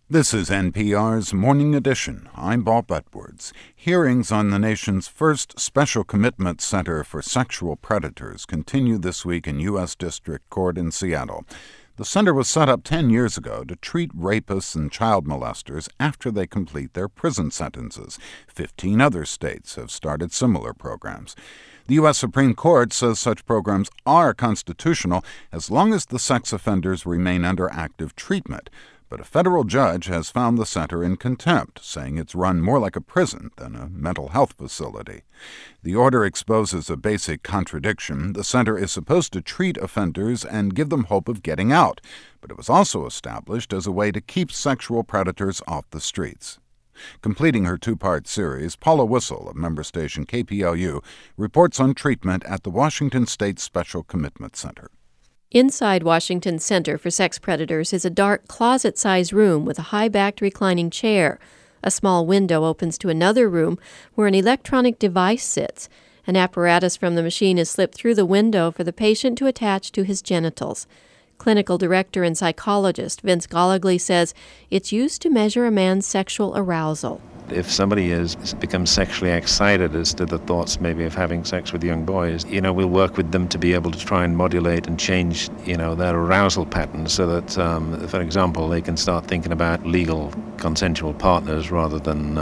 This is NPR's Morning Edition. I'm Bob Edwards. Hearings on the nation's first Special Commitment Center for Sexual Predators continue this week in U.S. District Court in Seattle. The center was set up 10 years ago to treat rapists and child molesters after they complete their prison sentences. 15 other states have started similar programs. The U.S. Supreme Court says such programs are constitutional as long as the sex offenders remain under active treatment. But a federal judge has found the center in contempt, saying it's run more like a prison than a mental health facility. The order exposes a basic contradiction. The center is supposed to treat offenders and give them hope of getting out, but it was also established as a way to keep sexual predators off the streets. Completing her two-part series, Paula Wissel of member station KPLU reports on treatment at the Washington State Special Commitment Center. Inside Washington Center for Sex Predators is a dark closet-sized room with a high-backed reclining chair. A small window opens to another room where an electronic device sits. An apparatus from the machine is slipped through the window for the patient to attach to his genitals. Clinical director and psychologist Vince Goligly says it's used to measure a man's sexual arousal. If somebody has become sexually excited as to the thoughts maybe of having sex with young boys, we'll work with them to be able to try and modulate and change, their arousal patterns so that, for example, they can start thinking about legal consensual partners rather than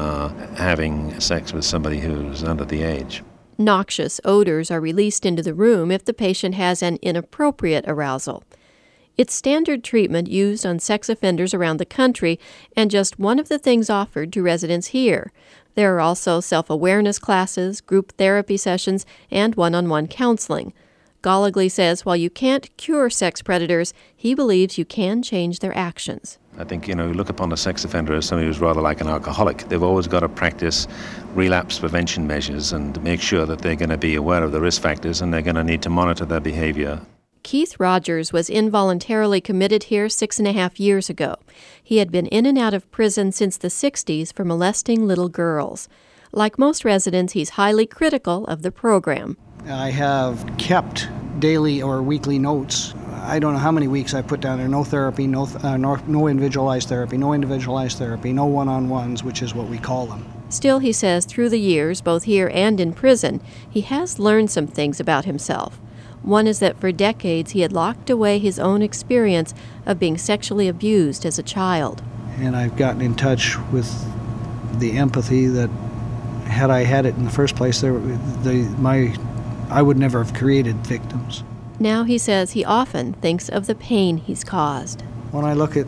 having sex with somebody who's under the age. Noxious odors are released into the room if the patient has an inappropriate arousal. It's standard treatment used on sex offenders around the country and just one of the things offered to residents here. There are also self-awareness classes, group therapy sessions, and one-on-one counseling. Goligly says while you can't cure sex predators, he believes you can change their actions. I think, you look upon a sex offender as somebody who's rather like an alcoholic. They've always got to practice relapse prevention measures and make sure that they're going to be aware of the risk factors and they're going to need to monitor their behavior. Keith Rogers was involuntarily committed here 6.5 years ago. He had been in and out of prison since the 60s for molesting little girls. Like most residents, he's highly critical of the program. I have kept daily or weekly notes. I don't know how many weeks I put down there. No therapy, no individualized therapy, no one-on-ones, which is what we call them. Still, he says, through the years, both here and in prison, he has learned some things about himself. One is that for decades he had locked away his own experience of being sexually abused as a child. And I've gotten in touch with the empathy that had I had it in the first place, I would never have created victims. Now he says he often thinks of the pain he's caused. When I look at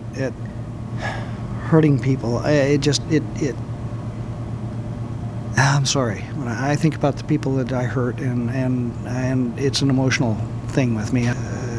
hurting people, I'm sorry. When I think about the people that I hurt, and it's an emotional thing with me.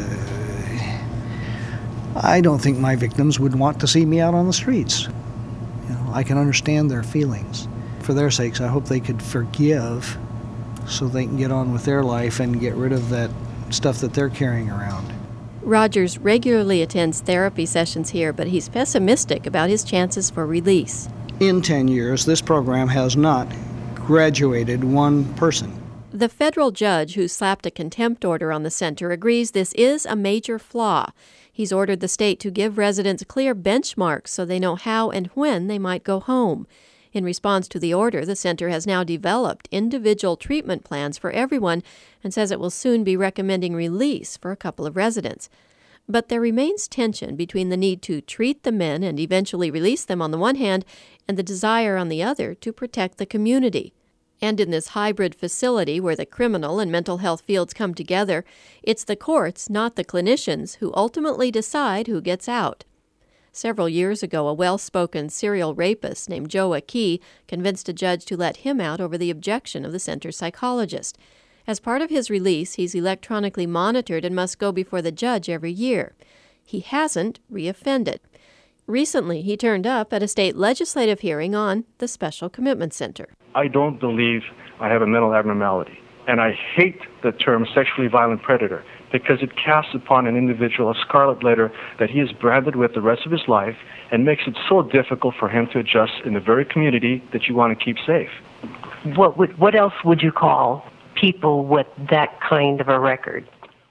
I don't think my victims would want to see me out on the streets. I can understand their feelings. For their sakes, I hope they could forgive so they can get on with their life and get rid of that stuff that they're carrying around. Rogers regularly attends therapy sessions here, but he's pessimistic about his chances for release. In 10 years, this program has not graduated one person. The federal judge who slapped a contempt order on the center agrees this is a major flaw. He's ordered the state to give residents clear benchmarks so they know how and when they might go home. In response to the order, the center has now developed individual treatment plans for everyone and says it will soon be recommending release for a couple of residents. But there remains tension between the need to treat the men and eventually release them on the one hand and the desire on the other to protect the community. And in this hybrid facility where the criminal and mental health fields come together, it's the courts, not the clinicians, who ultimately decide who gets out. Several years ago, a well-spoken serial rapist named Joe Akey convinced a judge to let him out over the objection of the center's psychologist. As part of his release, he's electronically monitored and must go before the judge every year. He hasn't reoffended. Recently, he turned up at a state legislative hearing on the Special Commitment Center. I don't believe I have a mental abnormality, and I hate the term sexually violent predator because it casts upon an individual a scarlet letter that he is branded with the rest of his life and makes it so difficult for him to adjust in the very community that you want to keep safe. What else would you call people with that kind of a record?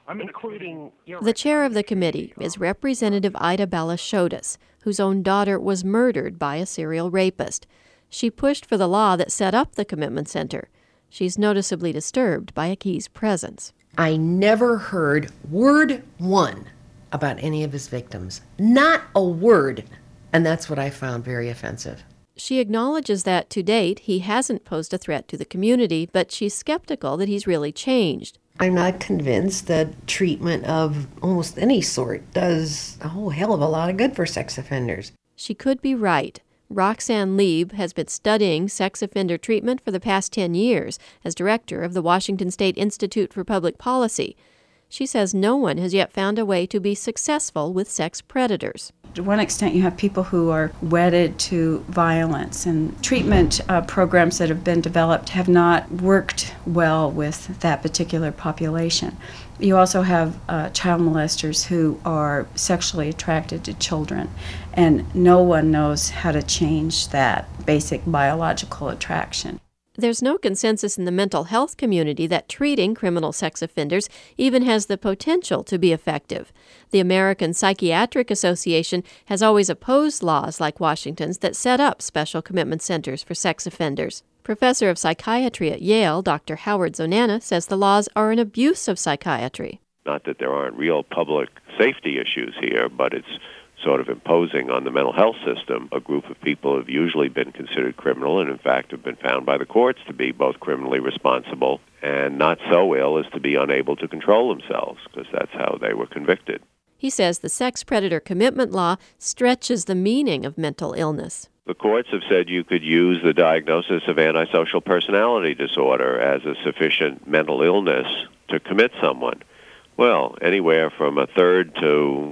including The chair of the committee is Representative Ida Balashotis, whose own daughter was murdered by a serial rapist. She pushed for the law that set up the commitment center. She's noticeably disturbed by Aki's presence. I never heard word one about any of his victims. Not a word. And that's what I found very offensive. She acknowledges that to date he hasn't posed a threat to the community, but she's skeptical that he's really changed. I'm not convinced that treatment of almost any sort does a whole hell of a lot of good for sex offenders. She could be right. Roxanne Lieb has been studying sex offender treatment for the past 10 years as director of the Washington State Institute for Public Policy. She says no one has yet found a way to be successful with sex predators. To one extent, you have people who are wedded to violence, and treatment programs that have been developed have not worked well with that particular population. You also have child molesters who are sexually attracted to children, and no one knows how to change that basic biological attraction. There's no consensus in the mental health community that treating criminal sex offenders even has the potential to be effective. The American Psychiatric Association has always opposed laws like Washington's that set up special commitment centers for sex offenders. Professor of psychiatry at Yale, Dr. Howard Zonana, says the laws are an abuse of psychiatry. Not that there aren't real public safety issues here, but it's sort of imposing on the mental health system a group of people who have usually been considered criminal and in fact have been found by the courts to be both criminally responsible and not so ill as to be unable to control themselves, because that's how they were convicted. He says the sex predator commitment law stretches the meaning of mental illness. The courts have said you could use the diagnosis of antisocial personality disorder as a sufficient mental illness to commit someone. Well, anywhere from a third to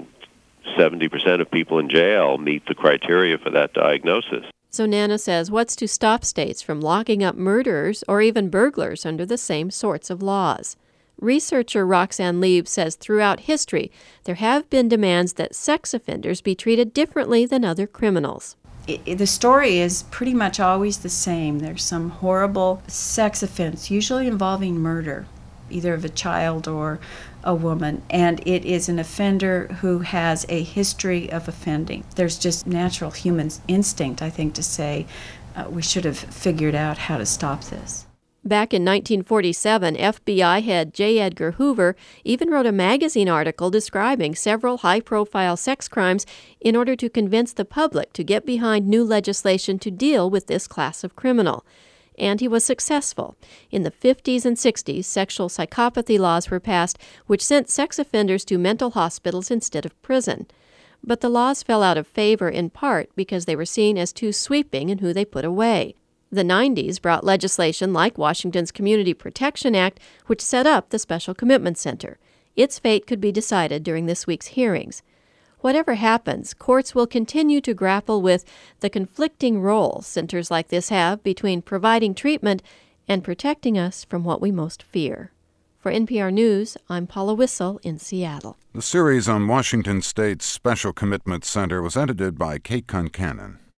70% of people in jail meet the criteria for that diagnosis. Zonana says what's to stop states from locking up murderers or even burglars under the same sorts of laws? Researcher Roxanne Lieb says throughout history there have been demands that sex offenders be treated differently than other criminals. The story is pretty much always the same. There's some horrible sex offense, usually involving murder, either of a child or a woman, and it is an offender who has a history of offending. There's just natural human instinct, I think, to say we should have figured out how to stop this. Back in 1947, FBI head J. Edgar Hoover even wrote a magazine article describing several high-profile sex crimes in order to convince the public to get behind new legislation to deal with this class of criminal. And he was successful. In the 50s and 60s, sexual psychopathy laws were passed, which sent sex offenders to mental hospitals instead of prison. But the laws fell out of favor in part because they were seen as too sweeping in who they put away. The 90s brought legislation like Washington's Community Protection Act, which set up the Special Commitment Center. Its fate could be decided during this week's hearings. Whatever happens, courts will continue to grapple with the conflicting role centers like this have between providing treatment and protecting us from what we most fear. For NPR News, I'm Paula Wissel in Seattle. The series on Washington State's Special Commitment Center was edited by Kate Concannon.